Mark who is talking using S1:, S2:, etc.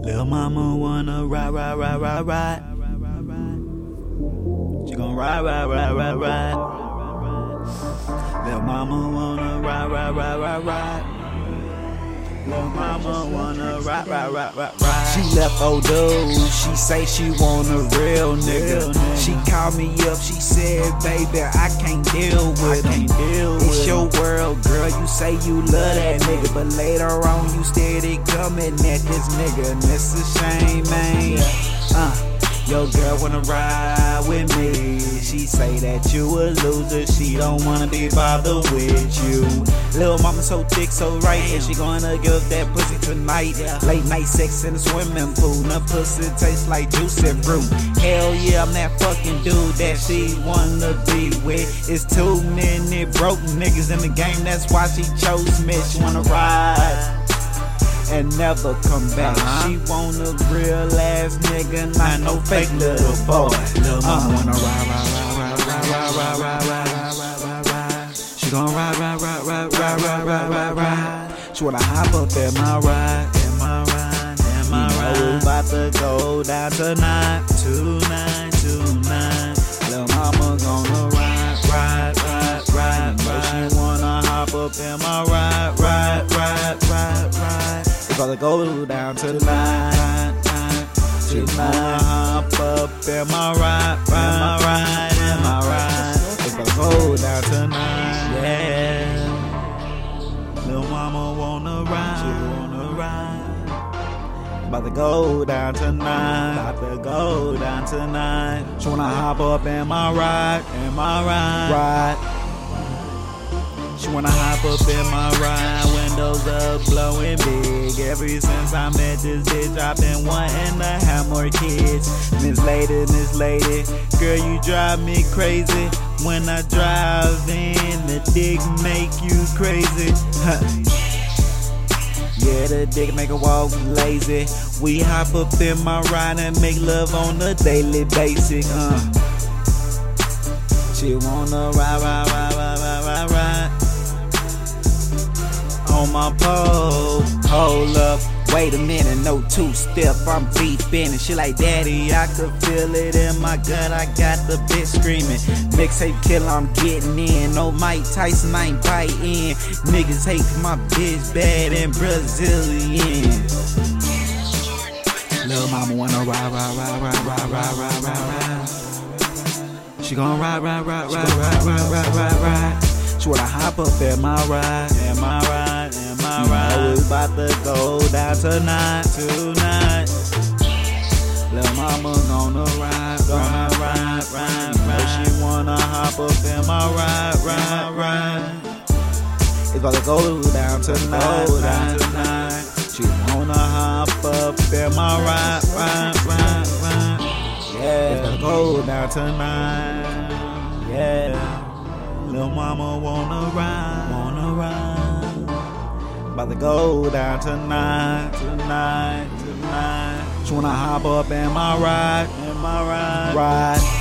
S1: Lil' mama wanna ride, ride, ride, ride, ride. She gon' ride, ride, ride, ride, ride. Lil' mama wanna ride, ride, ride, ride, ride. Lil' mama wanna ride, ride, ride, ride, ride.
S2: She left old dude, she say she want a real nigga. She called me up, she said, baby, I can't deal with him. It's your world, girl, you say you love that nigga, but later on you steady coming at this nigga, and it's a shame, man. Your girl wanna ride with me. She say that you a loser, she don't wanna be bothered with you. Lil' mama so thick, so right, and she gonna give that pussy tonight. Late night sex in the swimming pool, her pussy tastes like juicy fruit. Hell yeah, I'm that fucking dude that she wanna be with. It's too many broke niggas in the game, that's why she chose me. She wanna ride and never come back. She want a real ass nigga, not no fake little boy.
S1: Lil' mama wanna ride, ride, ride, ride, ride, ride, ride, ride, ride, ride, ride. She gon' ride, ride, ride, ride, ride, ride, ride, ride, ride.
S2: She wanna hop up in my ride,
S1: in my ride, in my ride.
S2: We about to go down tonight,
S1: tonight, tonight.
S2: Lil' mama gonna ride, ride, ride, ride, ride.
S1: She wanna hop up in my ride, ride, ride, ride, ride.
S2: We about to go down tonight.
S1: She wanna hop up in my ride, ride, ride, in my ride.
S2: We about to go down tonight.
S1: Yeah. Lil' mama wanna ride, she wanna ride.
S2: About to go down tonight.
S1: About to go down tonight.
S2: She wanna hop up in my ride,
S1: in my ride.
S2: Ride.
S1: She wanna hop up in my ride, windows up, blowing big. Ever since I met this bitch, I've been wanting to have more kids. Miss Lady, girl, you drive me crazy. When I drive in, the dick make you crazy.
S2: Yeah, the dick make her walk lazy. We hop up in my ride and make love on a daily basis. She wanna ride, ride, ride, ride, ride, ride, ride. On my pole, hold up, wait a minute, no two-step, I'm beeping. And she like, daddy, I could feel it in my gut, I got the bitch screaming. Mixtape killer, I'm getting in, no Mike Tyson, I ain't biting. Niggas hate my bitch bad and Brazilian. Lil' mama wanna ride, ride, ride, ride, ride, ride, ride, ride, ride.
S1: She gon' ride, ride, ride, ride, ride, ride, ride, ride, ride.
S2: She wanna hop up in my ride,
S1: in my ride, in my ride.
S2: We about to go down tonight,
S1: tonight.
S2: Lil' mama gonna ride,
S1: ride, ride, ride.
S2: She wanna hop up in my ride, ride, ride. It's about to go down tonight, She wanna hop up in my ride, ride, ride, ride.
S1: Yeah,
S2: it's about to go down tonight.
S1: Yeah. Lil' mama wanna ride,
S2: About to go down tonight. She wanna hop up in my ride,
S1: in my ride.
S2: Ride.